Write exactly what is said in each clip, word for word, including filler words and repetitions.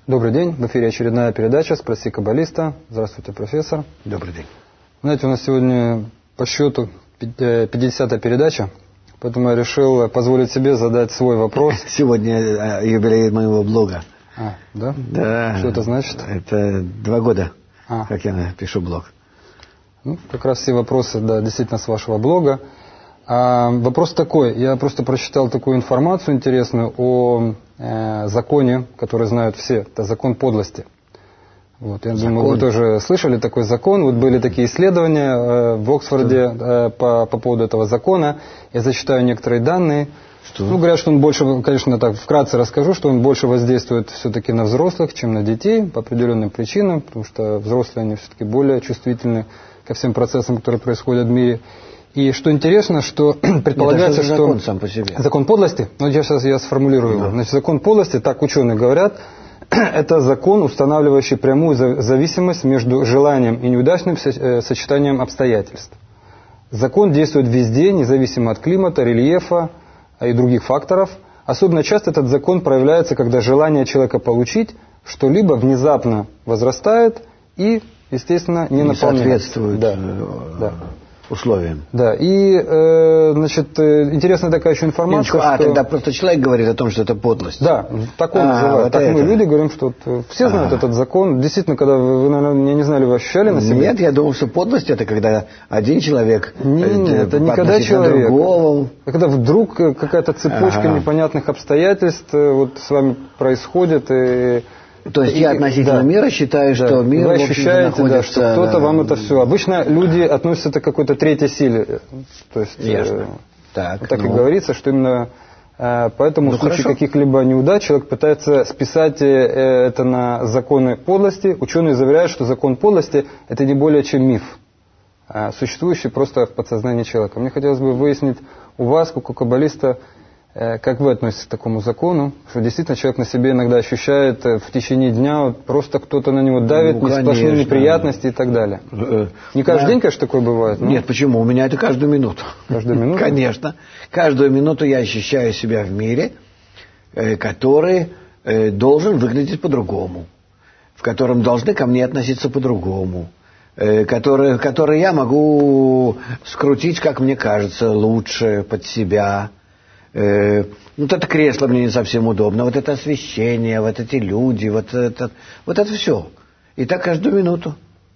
Добрый день. В эфире очередная передача «Спроси каббалиста». Здравствуйте, профессор. Добрый день. Знаете, у нас сегодня по счету пятидесятая передача, поэтому я решил позволить себе задать свой вопрос. Сегодня юбилей моего блога. А, да? Да. Что это значит? Это два года, а. как я пишу блог. Ну, как раз все вопросы, да, действительно с вашего блога. А, вопрос такой. Я просто прочитал такую информацию интересную о э, законе, который знают все. Это закон подлости. Вот, я закон. думаю, вы тоже слышали такой закон. Вот были такие исследования э, в Оксфорде э, по, по поводу этого закона. Я зачитаю некоторые данные. Что? Ну, говорят, что он больше, конечно, так вкратце расскажу, что он больше воздействует все-таки на взрослых, чем на детей, по определенным причинам, потому что взрослые, они все-таки более чувствительны ко всем процессам, которые происходят в мире. И что интересно, что предполагается, Нет, это что... закон сам по себе. Закон подлости? Ну, я сейчас я сформулирую да. его. Значит, закон подлости, так ученые говорят, это закон, устанавливающий прямую зависимость между желанием и неудачным сочетанием обстоятельств. Закон действует везде, независимо от климата, рельефа и других факторов. Особенно часто этот закон проявляется, когда желание человека получить что-либо внезапно возрастает и, естественно, не, не наполняется. Соответствует да. Да. условиям. Да, и, э, значит, интересная такая еще информация, А, что... тогда просто человек говорит о том, что это подлость. Да, так он а, называет. Вот так это. мы, люди, говорим, что вот, все а. знают этот закон. Действительно, когда вы, вы, наверное, не знали, вы ощущали на себе? Нет, я думал, что подлость это когда один человек Нет, э, это не когда человек. Другого. Когда вдруг какая-то цепочка ага. непонятных обстоятельств вот с вами происходит. И... То есть и, я относительно да, мира считаю, что да, мир вы ощущаете, находится... да, что кто-то да, вам это все. Обычно люди относятся это к какой-то третьей силе. То есть, Ясно. Э, так, вот так ну. и говорится, что именно э, поэтому ну, в случае хорошо. каких-либо неудач человек пытается списать э, это на законы подлости. Ученые заверяют, что закон подлости это не более чем миф, э, существующий просто в подсознании человека. Мне хотелось бы выяснить у вас, как у каббалиста, как вы относитесь к такому закону, что действительно человек на себе иногда ощущает в течение дня, просто кто-то на него давит, ну, сплошные неприятности и так далее. Не каждый да. день, конечно, такое бывает. Но... Нет, почему? У меня это каждую минуту. Каждую минуту? Конечно. Каждую минуту я ощущаю себя в мире, который должен выглядеть по-другому, в котором должны ко мне относиться по-другому, который, который я могу скрутить, как мне кажется, лучше под себя. Э, вот это кресло мне не совсем удобно, вот это освещение, вот эти люди, вот это, вот это все. И так каждую минуту.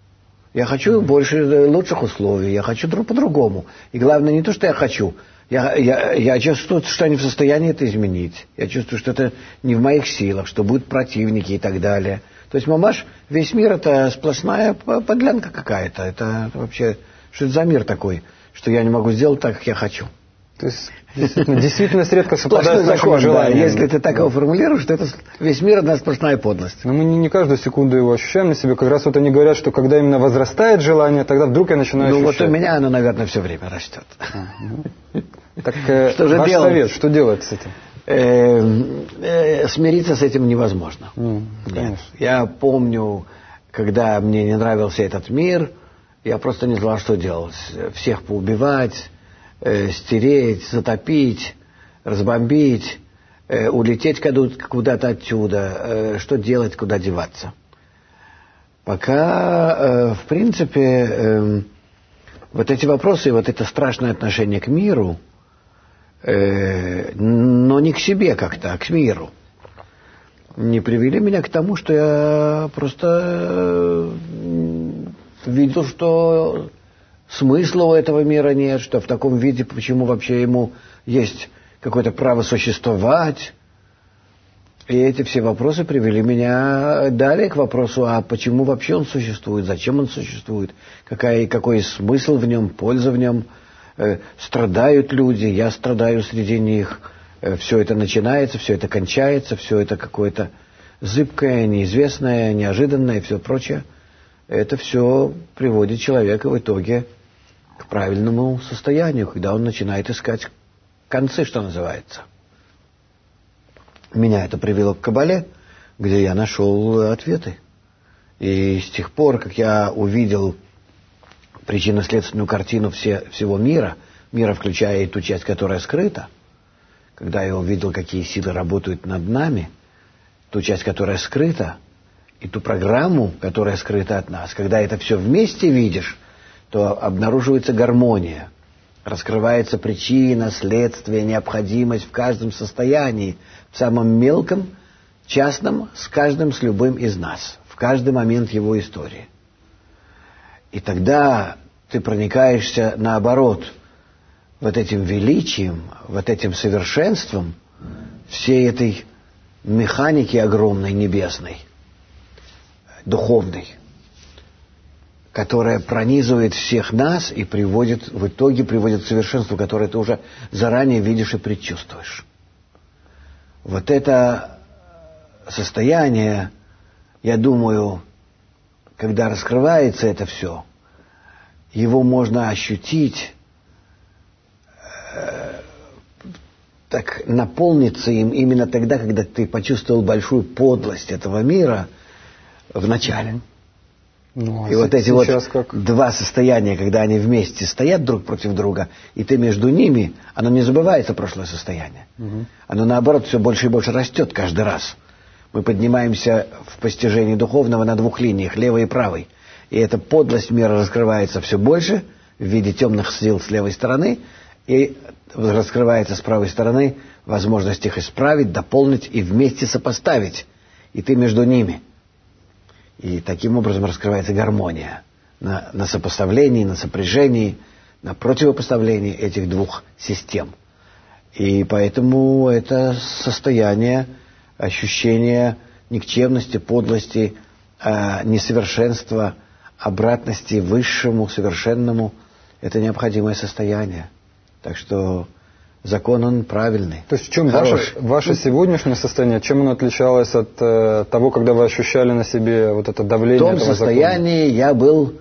Я хочу mm-hmm. больше, лучших условий, я хочу друг по-другому. И главное не то, что я хочу, я, я, я чувствую, что я не в состоянии это изменить. Я чувствую, что это не в моих силах, что будут противники и так далее. То есть, мамаш, весь мир это сплошная подлянка какая-то. Это вообще, что это за мир такой, что я не могу сделать так, как я хочу. То есть, действительно, действительность редко совпадает с нашими желаниями. Да, если ты так его формулируешь, то это весь мир одна сплошная подлость. Но мы не, не каждую секунду его ощущаем на себе. Как раз вот они говорят, что когда именно возрастает желание, тогда вдруг я начинаю ну, ощущать. Ну вот у меня оно, наверное, все время растет. А, ну. Так что же ваш делать? совет, что делать с этим? Э, э, смириться с этим невозможно. Mm, Нет. Я помню, когда мне не нравился этот мир, я просто не знал, что делать. Всех поубивать, стереть, затопить, разбомбить, э, улететь куда-то отсюда, э, что делать, куда деваться. Пока, э, в принципе, э, вот эти вопросы, вот это страшное отношение к миру, э, но не к себе как-то, а к миру, не привели меня к тому, что я просто э, видел, что... смысла у этого мира нет, что в таком виде, почему вообще ему есть какое-то право существовать. И эти все вопросы привели меня далее к вопросу, а почему вообще он существует, зачем он существует, какая, какой смысл в нем, польза в нем. Э, страдают люди, я страдаю среди них. Э, все это начинается, все это кончается, все это какое-то зыбкое, неизвестное, неожиданное и все прочее. Это все приводит человека в итоге к правильному состоянию, когда он начинает искать концы, что называется. Меня это привело к Каббале, где я нашел ответы. И с тех пор, как я увидел причинно-следственную картину все, всего мира, мира, включая и ту часть, которая скрыта, когда я увидел, какие силы работают над нами, ту часть, которая скрыта, и ту программу, которая скрыта от нас. Когда это все вместе видишь, то обнаруживается гармония, раскрывается причина, следствие, необходимость в каждом состоянии, в самом мелком, частном, с каждым, с любым из нас, в каждый момент его истории. И тогда ты проникаешься, наоборот, вот этим величием, вот этим совершенством всей этой механики огромной, небесной, духовной, которая пронизывает всех нас и приводит, в итоге приводит к совершенству, которое ты уже заранее видишь и предчувствуешь. Вот это состояние, я думаю, когда раскрывается это все, его можно ощутить, э, так наполниться им именно тогда, когда ты почувствовал большую подлость этого мира в начале. Ну, а и вот эти вот как... два состояния, когда они вместе стоят друг против друга, и ты между ними, оно не забывается, прошлое состояние. Угу. Оно, наоборот, все больше и больше растет каждый раз. Мы поднимаемся в постижении духовного на двух линиях, левой и правой. И эта подлость мира раскрывается все больше в виде темных сил с левой стороны, и раскрывается с правой стороны возможность их исправить, дополнить и вместе сопоставить. И ты между ними. И таким образом раскрывается гармония на, на сопоставлении, на сопряжении, на противопоставлении этих двух систем. И поэтому это состояние, ощущение никчемности, подлости, э, несовершенства, обратности высшему, совершенному, это необходимое состояние. Так что закон, он правильный. То есть в чем ваше, ваше сегодняшнее состояние, чем оно отличалось от э, того, когда вы ощущали на себе вот это давление этого закона? В том состоянии я был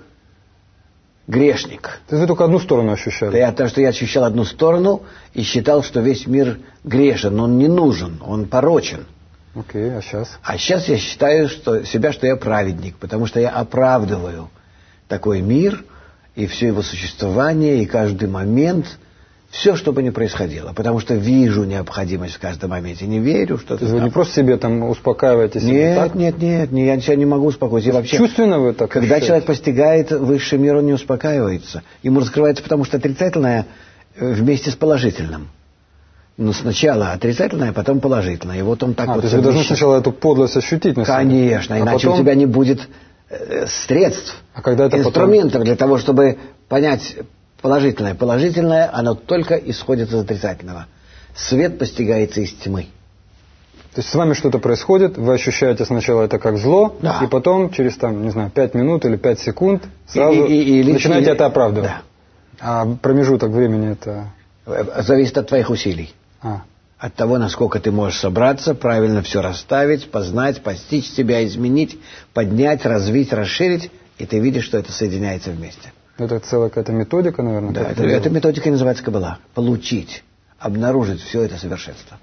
грешник. То есть вы только одну сторону ощущали? Да, потому что я ощущал одну сторону и считал, что весь мир грешен, он не нужен, он порочен. Окей, а сейчас? А сейчас я считаю что, себя, что я праведник, потому что я оправдываю такой мир и все его существование, и каждый момент, все, что бы ни происходило, потому что вижу необходимость в каждом моменте, не верю, что... То есть вы не просто себе там успокаиваете себя, нет, так? Нет, нет, нет, я себя не могу успокоить. Я вообще, чувственно вы так когда ощущаете? Человек постигает высший мир, он не успокаивается. Ему раскрывается, потому что отрицательное вместе с положительным. Но сначала отрицательное, потом положительное. И вот он так а, вот... то есть вы должны сначала эту подлость ощутить на себе? Конечно, а иначе потом... у тебя не будет э, средств, а когда это инструментов потом... для того, чтобы понять положительное. Положительное, оно только исходит из отрицательного. Свет постигается из тьмы. То есть с вами что-то происходит, вы ощущаете сначала это как зло, да. и потом через, там, не знаю, пять минут или пять секунд сразу и, и, и, начинаете и, это оправдывать. Да. А промежуток времени это... Зависит от твоих усилий. А. От того, насколько ты можешь собраться, правильно все расставить, познать, постичь себя, изменить, поднять, развить, расширить, и ты видишь, что это соединяется вместе. Это целая какая-то методика, наверное? Да, это, эта методика называется Каббала. Получить, обнаружить все это совершенство.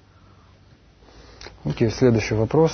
Окей, следующий вопрос.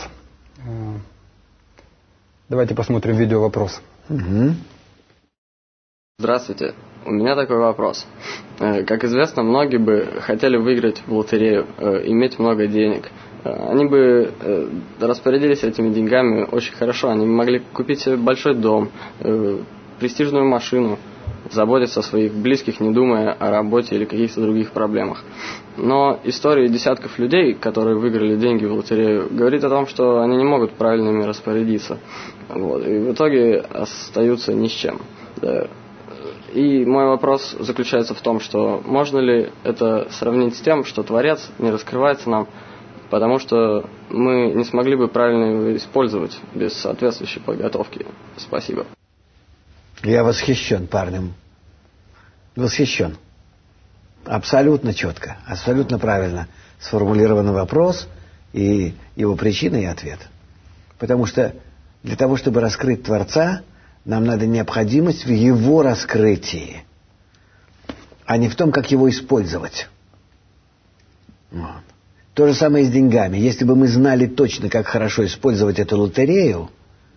Давайте посмотрим видео вопрос. Угу. Здравствуйте. У меня такой вопрос. Как известно, многие бы хотели выиграть в лотерею, иметь много денег. Они бы распорядились этими деньгами очень хорошо. Они могли купить себе большой дом, престижную машину, заботиться о своих близких, не думая о работе или каких-то других проблемах. Но истории десятков людей, которые выиграли деньги в лотерею, говорит о том, что они не могут правильно ими распорядиться. Вот. И в итоге остаются ни с чем. Да. И мой вопрос заключается в том, что можно ли это сравнить с тем, что Творец не раскрывается нам, потому что мы не смогли бы правильно его использовать без соответствующей подготовки. Спасибо. Я восхищен парнем. Восхищен. Абсолютно четко, абсолютно правильно сформулированный вопрос и его причина и ответ. Потому что для того, чтобы раскрыть Творца, нам надо необходимость в его раскрытии, а не в том, как его использовать. Вот. То же самое и с деньгами. Если бы мы знали точно, как хорошо использовать эту лотерею,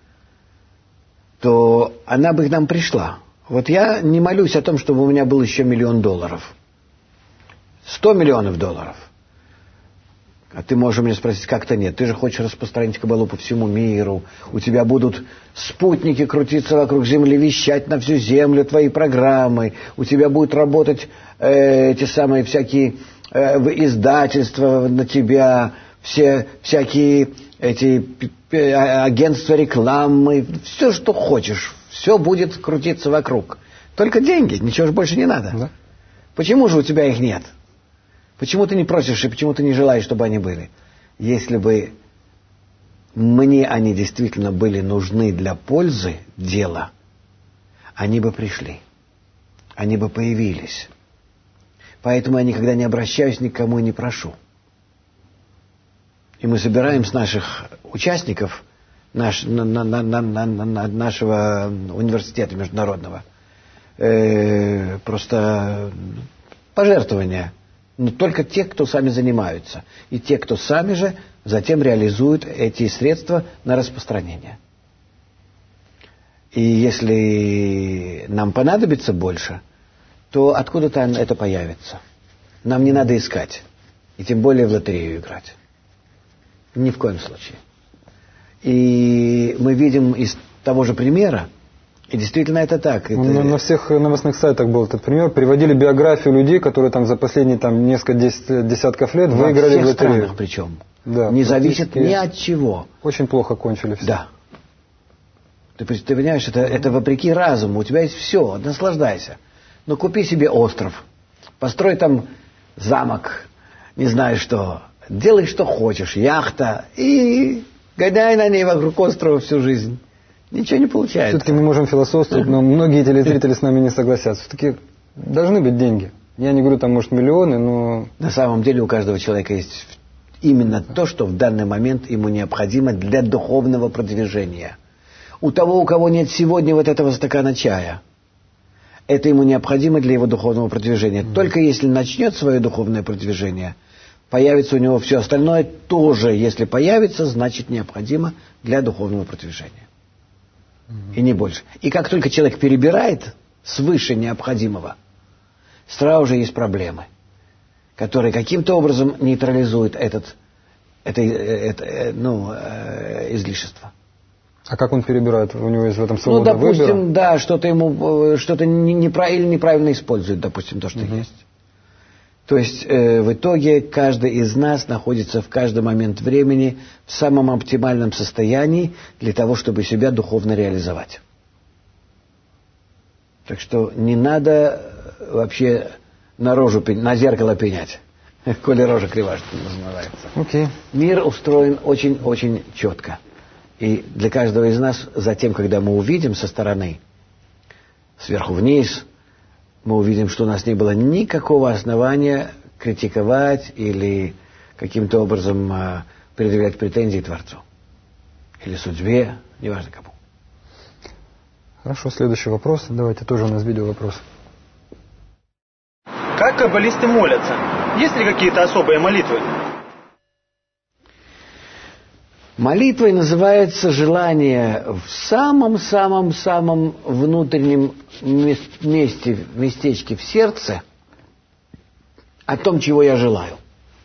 то она бы к нам пришла. Вот я не молюсь о том, чтобы у меня был еще миллион долларов. Сто миллионов долларов. А ты можешь меня спросить, как-то нет. Ты же хочешь распространить Кабалу по всему миру. У тебя будут спутники крутиться вокруг Земли, вещать на всю Землю твои программы. У тебя будут работать э, эти самые всякие э, издательства на тебя, все всякие эти э, агентства рекламы. Все, что хочешь, все будет крутиться вокруг. Только деньги, ничего же больше не надо. Да. Почему же у тебя их нет? Почему ты не просишь и почему ты не желаешь, чтобы они были? Если бы мне они действительно были нужны для пользы дела, они бы пришли, они бы появились. Поэтому я никогда не обращаюсь никому и не прошу. И мы собираем с наших участников наш, на, на, на, на, на, нашего университета международного э, просто пожертвования. Но только те, кто сами занимаются. И те, кто сами же затем реализуют эти средства на распространение. И если нам понадобится больше, то откуда-то это появится. Нам не надо искать. И тем более в лотерею играть. Ни в коем случае. И мы видим из того же примера, и действительно это так. Это... На, на всех новостных сайтах был этот пример. Приводили биографию людей, которые там за последние там, несколько десятков лет во выиграли в лотерею. Во всех странах причем. Да, не зависит ни от чего. Очень плохо кончили все. Да. Ты, ты понимаешь, это, это вопреки разуму. У тебя есть все, наслаждайся. Но купи себе остров. Построй там замок. Не знаю что. Делай, что хочешь. Яхта. И гоняй на ней вокруг острова всю жизнь. Ничего не получается. Все-таки мы можем философствовать, но многие телезрители с нами не согласятся. Все-таки должны быть деньги. Я не говорю, там, может, миллионы, но... На самом деле у каждого человека есть именно то, что в данный момент ему необходимо для духовного продвижения. У того, у кого нет сегодня вот этого стакана чая, это ему необходимо для его духовного продвижения. Mm-hmm. Только если начнет свое духовное продвижение, появится у него все остальное тоже. Если появится, значит необходимо для духовного продвижения. И не больше. И как только человек перебирает свыше необходимого, сразу же есть проблемы, которые каким-то образом нейтрализуют этот, это, это, ну, излишество. А как он перебирает? У него есть в этом свобода выбора? Ну, допустим, выбора? Да, что-то ему, что-то неправильно, неправильно использует, допустим, то, что угу. есть. То есть, э, в итоге, каждый из нас находится в каждый момент времени в самом оптимальном состоянии для того, чтобы себя духовно реализовать. Так что не надо вообще на рожу, на зеркало пенять, коли рожа крива, что называется. Okay. Мир устроен очень-очень четко. И для каждого из нас, затем, когда мы увидим со стороны, сверху вниз, мы увидим, что у нас не было никакого основания критиковать или каким-то образом а, предъявлять претензии Творцу. Или судьбе, неважно кому. Хорошо, следующий вопрос. Давайте, тоже у нас видео вопрос. Как каббалисты молятся? Есть ли какие-то особые молитвы? Молитвой называется желание в самом-самом-самом внутреннем месте, местечке в сердце о том, чего я желаю.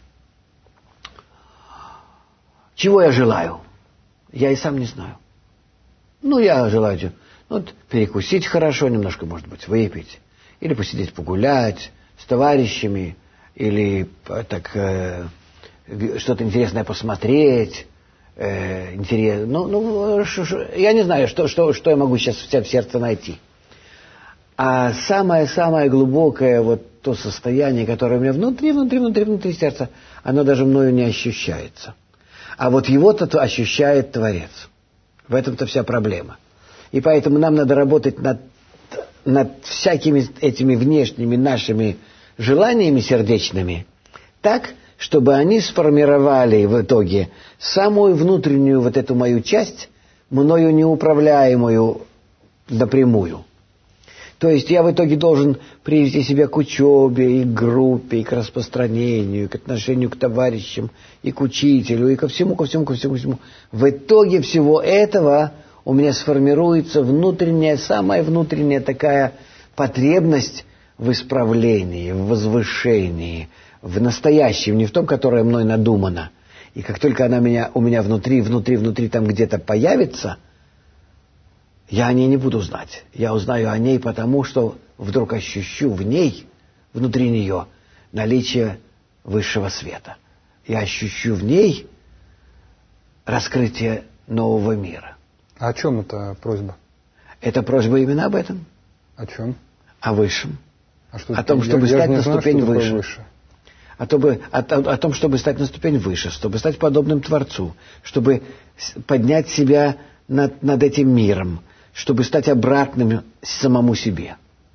Чего я желаю? Я и сам не знаю. Ну, я желаю вот, перекусить хорошо, немножко, может быть, выпить. Или посидеть погулять с товарищами. Или так, э, что-то интересное посмотреть. Э, интересно. Ну, ну, ш, ш, я не знаю, что, что, что я могу сейчас в себя в сердце найти. А самое-самое глубокое вот то состояние, которое у меня внутри, внутри, внутри, внутри сердца, оно даже мною не ощущается. А вот его-то ощущает Творец. В этом-то вся проблема. И поэтому нам надо работать над, над всякими этими внешними нашими желаниями сердечными так, чтобы они сформировали в итоге самую внутреннюю вот эту мою часть, мною неуправляемую напрямую. То есть я в итоге должен привести себя к учебе, и к группе, и к распространению, и к отношению к товарищам, и к учителю, и ко всему, ко всему, ко всему, ко всему. В итоге всего этого у меня сформируется внутренняя, самая внутренняя такая потребность в исправлении, в возвышении, в настоящем, не в том, которое мной надумано, И как только она меня, у меня внутри, внутри, внутри там где-то появится, я о ней не буду знать. Я узнаю о ней потому, что вдруг ощущу в ней, внутри нее, наличие высшего света. Я ощущу в ней раскрытие нового мира. А о чем эта просьба? Это просьба именно об этом. О чем? О высшем. А что, о том, чтобы я, стать я на знаю, ступень выше. выше. О, тобы, о, о, о том, чтобы стать на ступень выше, чтобы стать подобным Творцу, чтобы поднять себя над, над этим миром, чтобы стать обратным самому себе.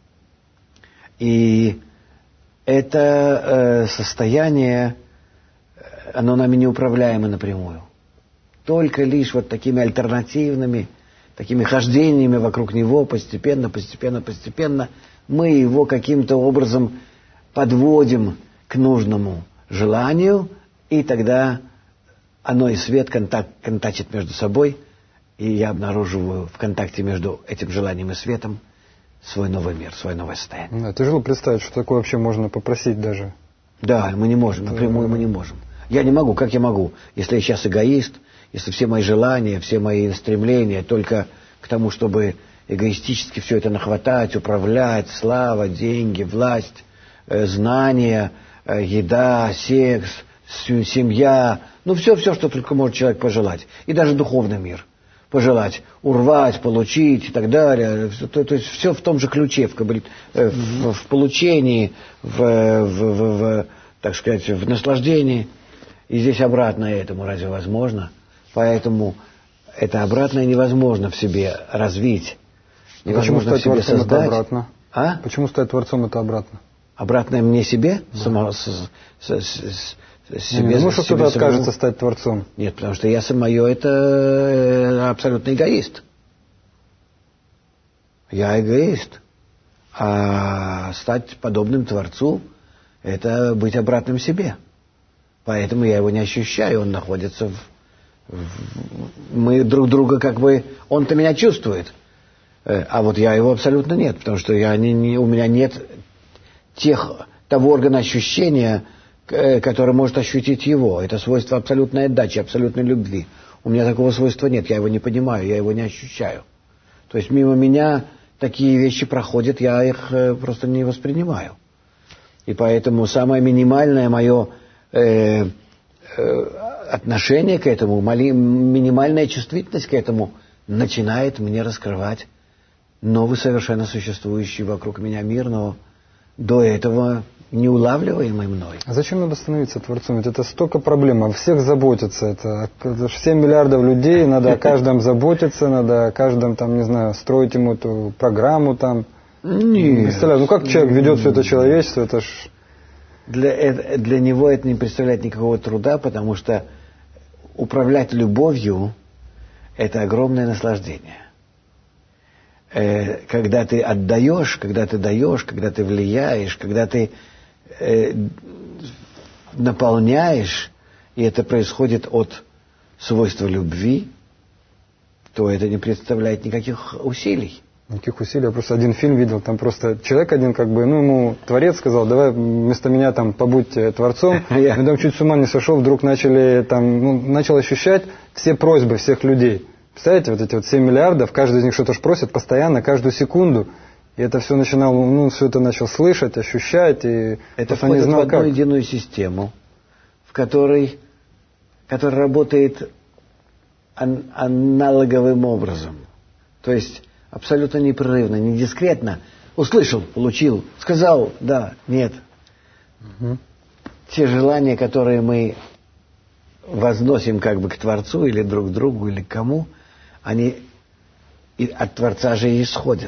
И это э, состояние, оно нами неуправляемо напрямую. Только лишь вот такими альтернативными, такими хождениями вокруг него постепенно, постепенно, постепенно мы его каким-то образом подводим к нужному желанию, и тогда оно и свет контакт, контачит между собой, и я обнаруживаю в контакте между этим желанием и светом свой новый мир, свое новое состояние. Да, тяжело представить, что такое вообще можно попросить даже. Да, мы не можем, напрямую мы не можем. Я не могу, как я могу, если я сейчас эгоист, если все мои желания, все мои стремления только к тому, чтобы эгоистически все это нахватать, управлять, слава, деньги, власть, э, знания, э, еда, секс, семья, ну все, все, что только может человек пожелать. И даже духовный мир пожелать, урвать, получить и так далее. То, то есть все в том же ключе, в, э, в, в получении, в, в, в, в, так сказать, в наслаждении. И здесь обратно этому разве возможно? Поэтому это обратное невозможно в себе развить. Невозможно Почему стать в себе творцом создать. это обратно? А? Почему стать творцом это обратно? Обратное мне себе? Да. Само, с, с, с, с, себе, не, ну, что кто-то откажется стать творцом. Нет, потому что я самое это абсолютно эгоист. Я эгоист. А стать подобным Творцу — это быть обратным себе. Поэтому я его не ощущаю, он находится в... в мы друг друга как бы... Он-то меня чувствует, а вот я его абсолютно нет, потому что я не, не, у меня нет тех, того органа ощущения, который может ощутить его. Это свойство абсолютной отдачи, абсолютной любви. У меня такого свойства нет, я его не понимаю, я его не ощущаю. То есть мимо меня такие вещи проходят, я их просто не воспринимаю. И поэтому самое минимальное мое э, э, отношение к этому, мали, минимальная чувствительность к этому начинает мне раскрывать новый совершенно существующий вокруг меня мир, но до этого неулавливаемый мной. А зачем надо становиться Творцом? Ведь это столько проблем, о всех заботиться. Это, это семь миллиардов людей, надо о каждом заботиться, надо о каждом, там, не знаю, строить ему эту программу там. Нет. Представляю, ну как человек ведет все это человечество, это ж... Для, для него это не представляет никакого труда, потому что управлять любовью – это огромное наслаждение. Э, когда ты отдаешь, когда ты даешь, когда ты влияешь, когда ты э, наполняешь, и это происходит от свойства любви, то это не представляет никаких усилий. Никаких усилий. Я просто один фильм видел, там просто человек один, как бы, ну, ему Творец сказал, давай вместо меня там побудь Творцом. Я там чуть с ума не сошел, вдруг начали там, ну, начал ощущать все просьбы всех людей. Представляете, вот эти вот семь миллиардов, каждый из них что-то ж просит постоянно, каждую секунду. И это все начинал, ну, все это начал слышать, ощущать. И это входит не знал, в одну как. единую систему, в которой, которая работает ан- аналоговым образом. То есть абсолютно непрерывно, не дискретно. Услышал, получил, сказал, да, нет. Угу. Те желания, которые мы возносим как бы к Творцу или друг к другу, или к кому, они от Творца же и исходят.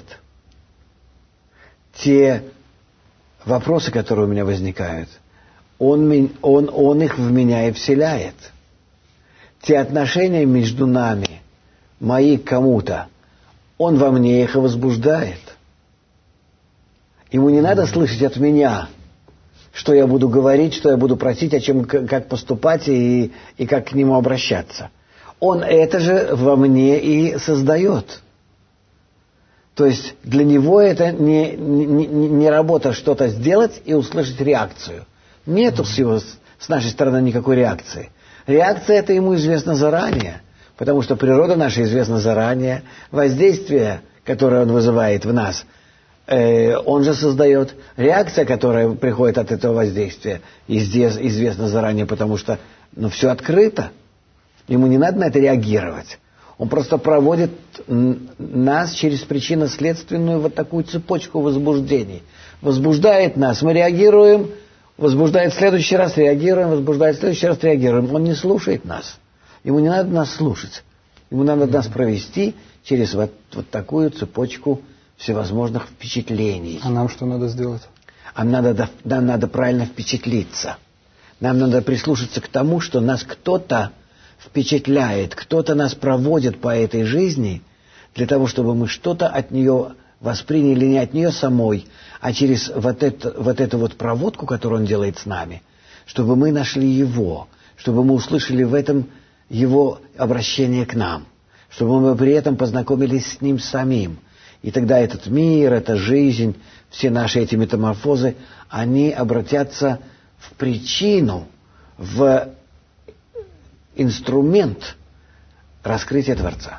Те вопросы, которые у меня возникают, он, он, он их в меня и вселяет. Те отношения между нами, мои к кому-то, он во мне их и возбуждает. Ему не надо слышать от меня, что я буду говорить, что я буду просить, о чем, как поступать и, и как к нему обращаться. Он это же во мне и создает. То есть для него это не, не, не работа что-то сделать и услышать реакцию. Нету с, его, с нашей стороны никакой реакции. Реакция эта ему известна заранее, потому что природа наша известна заранее, воздействие, которое он вызывает в нас, э, он же создает. Реакция, которая приходит от этого воздействия, известна заранее, потому что ну, все открыто. Ему не надо на это реагировать. Он просто проводит нас через причинно-следственную вот такую цепочку возбуждений. Возбуждает нас, мы реагируем, возбуждает в следующий раз, реагируем, возбуждает в следующий раз, реагируем. Он не слушает нас. Ему не надо нас слушать. Ему надо нас провести через вот, вот такую цепочку всевозможных впечатлений. А нам что надо сделать? А нам надо, нам надо правильно впечатлиться. Нам надо прислушаться к тому, что нас кто-то впечатляет, кто-то нас проводит по этой жизни для того, чтобы мы что-то от нее восприняли, не от нее самой, а через вот, это, вот эту вот проводку, которую он делает с нами, чтобы мы нашли его, чтобы мы услышали в этом его обращение к нам, чтобы мы при этом познакомились с ним самим. И тогда этот мир, эта жизнь, все наши эти метаморфозы, они обратятся в причину, в инструмент раскрытия Творца.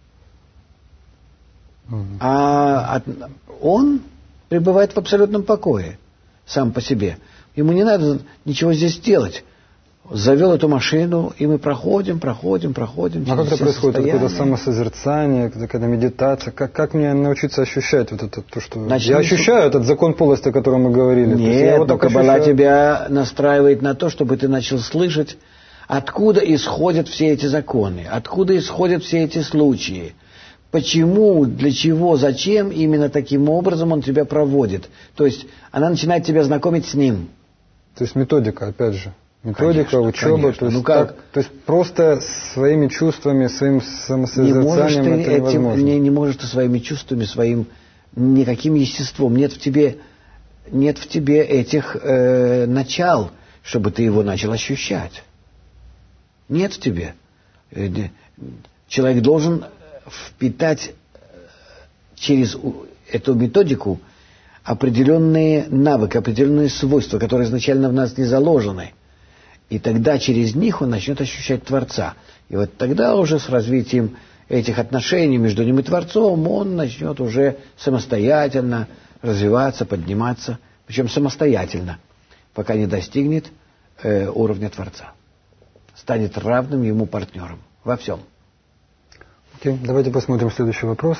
Mm-hmm. А от, он пребывает в абсолютном покое сам по себе. Ему не надо ничего здесь делать. Завел эту машину, и мы проходим, проходим, проходим. А как это происходит? Какое-то самосозерцание, какая-то медитация? Как, как мне научиться ощущать вот это, то, что... Значит, я ощущаю этот закон полости, о котором мы говорили. Нет, вот но Каббала тебя настраивает на то, чтобы ты начал слышать, откуда исходят все эти законы, откуда исходят все эти случаи, почему, для чего, зачем именно таким образом он тебя проводит. То есть она начинает тебя знакомить с ним. То есть методика, опять же. Методика, конечно, учеба, конечно. То, есть ну как? Так, то есть просто своими чувствами, своим самосозерцанием не это невозможно. Этим, не, не можешь ты своими чувствами, своим никаким естеством. Нет в тебе, нет в тебе этих э, начал, чтобы ты его начал ощущать. Нет в тебе. Человек должен впитать через эту методику определенные навыки, определенные свойства, которые изначально в нас не заложены. И тогда через них он начнет ощущать Творца. И вот тогда уже с развитием этих отношений между ним и Творцом он начнет уже самостоятельно развиваться, подниматься. Причем самостоятельно, пока не достигнет э, уровня Творца. Станет равным ему партнером во всем. Окей, давайте посмотрим следующий вопрос.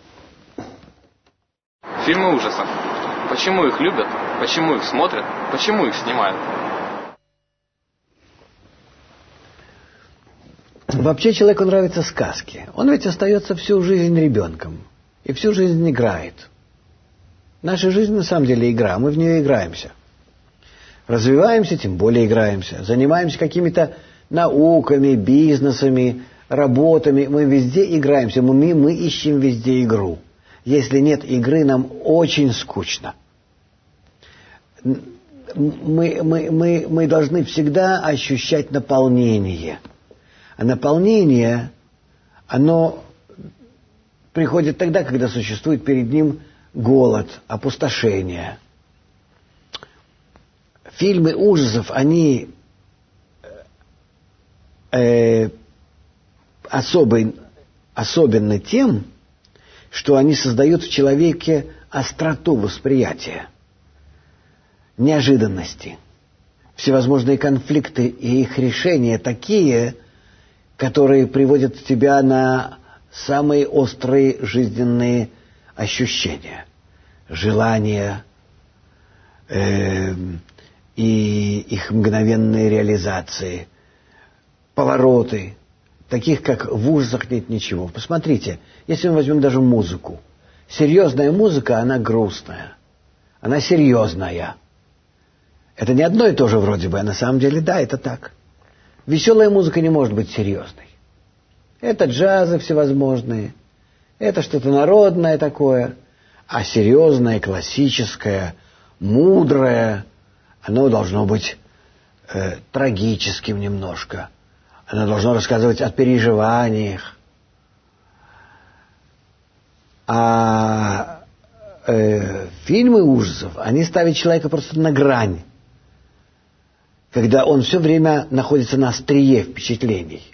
Фильмы ужасов. Почему их любят? Почему их смотрят? Почему их снимают? Вообще человеку нравятся сказки. Он ведь остается всю жизнь ребенком. И всю жизнь играет. Наша жизнь на самом деле игра. Мы в нее играемся. Развиваемся, тем более играемся. Занимаемся какими-то науками, бизнесами, работами. Мы везде играемся. Мы, мы ищем везде игру. Если нет игры, нам очень скучно. Мы, мы, мы, мы должны всегда ощущать наполнение. А наполнение, оно приходит тогда, когда существует перед ним голод, опустошение. Фильмы ужасов, они э, особый, особенны тем, что они создают в человеке остроту восприятия, неожиданности, всевозможные конфликты и их решения такие, которые приводят тебя на самые острые жизненные ощущения, желания э, и их мгновенные реализации, повороты, таких как в ужасах нет ничего. Посмотрите, если мы возьмем даже музыку, серьезная музыка, она грустная, она серьезная. Это не одно и то же вроде бы, а на самом деле да, это так. Веселая музыка не может быть серьезной. Это джазы всевозможные, это что-то народное такое, а серьезное, классическое, мудрое, оно должно быть э, трагическим немножко. Оно должно рассказывать о переживаниях. А э, фильмы ужасов, они ставят человека просто на грань. когда он все время находится на острие впечатлений.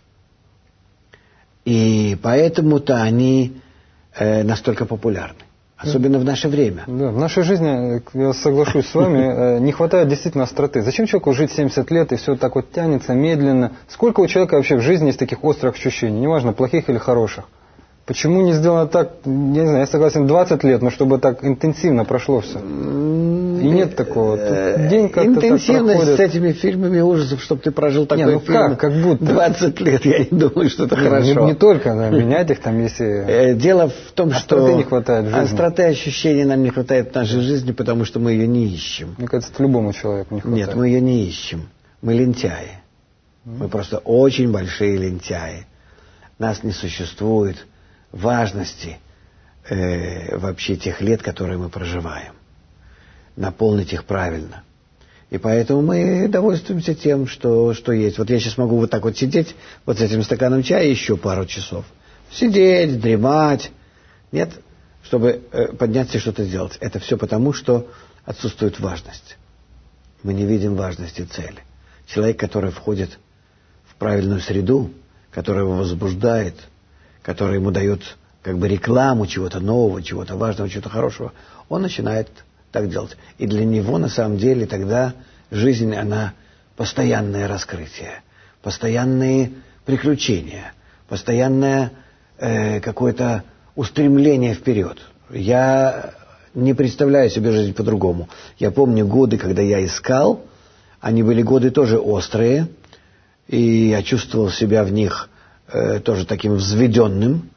И поэтому-то они э, настолько популярны. Особенно в наше время. Да, в нашей жизни, я соглашусь с вами, не хватает действительно остроты. Зачем человеку жить семьдесят лет и все так вот тянется медленно? Сколько у человека вообще в жизни есть таких острых ощущений, неважно, плохих или хороших? Почему не сделано так, я не знаю, я согласен, двадцать лет, но чтобы так интенсивно прошло все? И нет такого. Тут день как-то интенсивность так проходит. С этими фильмами ужасов, чтобы ты прожил такой не, ну фильм как, как будто. двадцать лет, я не думаю, что это не, хорошо. Не, не только, да, менять их там, если... Дело в том, остроты что... не хватает в жизни. Остроты ощущений нам не хватает в нашей жизни, потому что мы ее не ищем. Мне кажется, это любому человеку не хватает. Нет, мы ее не ищем. Мы лентяи. Мы просто очень большие лентяи. Нас не существует важности э, вообще тех лет, которые мы проживаем. Наполнить их правильно. И поэтому мы довольствуемся тем, что, что есть. Вот я сейчас могу вот так вот сидеть, вот с этим стаканом чая еще пару часов. Сидеть, дремать. Нет, чтобы э, подняться и что-то сделать. Это все потому, что отсутствует важность. Мы не видим важности цели. Человек, который входит в правильную среду, который его возбуждает, который ему дает как бы рекламу чего-то нового, чего-то важного, чего-то хорошего, он начинает так делать. И для него на самом деле тогда жизнь, она постоянное раскрытие, постоянные приключения, постоянное э, какое-то устремление вперед. Я не представляю себе жизнь по-другому. Я помню годы, когда я искал, они были годы тоже острые, и я чувствовал себя в них э, тоже таким взведенным,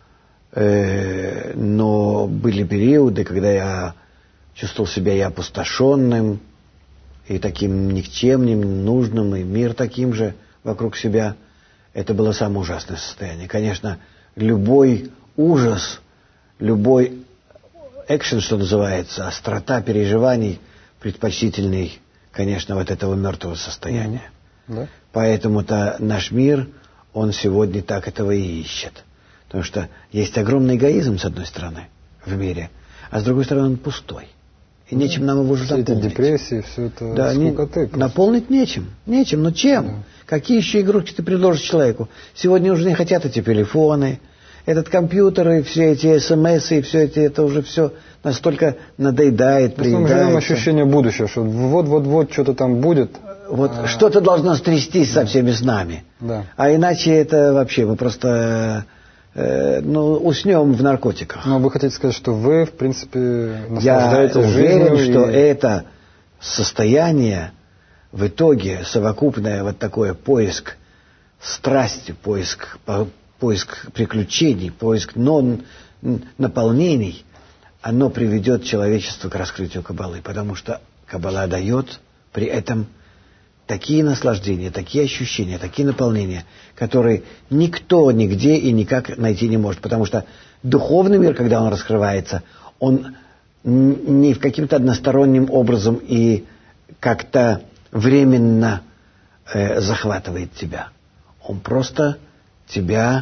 э, но были периоды, когда я чувствовал себя и опустошенным, и таким никчемным, ненужным, и мир таким же вокруг себя. Это было самое ужасное состояние. Конечно, любой ужас, любой экшен, что называется, острота переживаний предпочтительней, конечно, вот этого мертвого состояния. Да. Поэтому-то наш мир, он сегодня так этого и ищет. Потому что есть огромный эгоизм, с одной стороны, в мире, а с другой стороны он пустой. И да. Нечем нам его уже все наполнить. Эти депрессии, все это да, скукоты. Не, наполнить нечем. Нечем, но чем? Да. Какие еще игрушки ты предложишь человеку? Сегодня уже не хотят эти телефоны, этот компьютер и все эти смс, и все эти, это уже все настолько надоедает, приедается. Мы живем ощущение будущего, что вот-вот-вот что-то там будет. Вот а... что-то должно стрястись да. со всеми с нами. Да. А иначе это вообще мы просто э, ну, уснем в наркотиках. Но вы хотите сказать, что вы, в принципе, наслаждаетесь Я уверен, жизнью что и... это состояние в итоге совокупное вот такое поиск страсти, поиск, поиск приключений, поиск нон, наполнений, оно приведет человечество к раскрытию Каббалы, потому что Каббала дает при этом такие наслаждения, такие ощущения, такие наполнения, которые никто нигде и никак найти не может. Потому что духовный мир, когда он раскрывается, он не в каким-то односторонним образом и как-то временно э, захватывает тебя. Он просто тебя,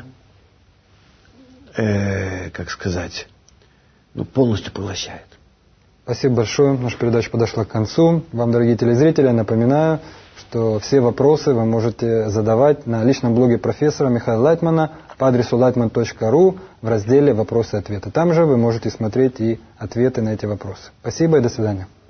э, как сказать, ну, полностью поглощает. Спасибо большое. Наша передача подошла к концу. Вам, дорогие телезрители, напоминаю, что все вопросы вы можете задавать на личном блоге профессора Михаила Лайтмана по адресу лайтман точка ру в разделе «Вопросы и ответы». Там же вы можете смотреть и ответы на эти вопросы. Спасибо и до свидания.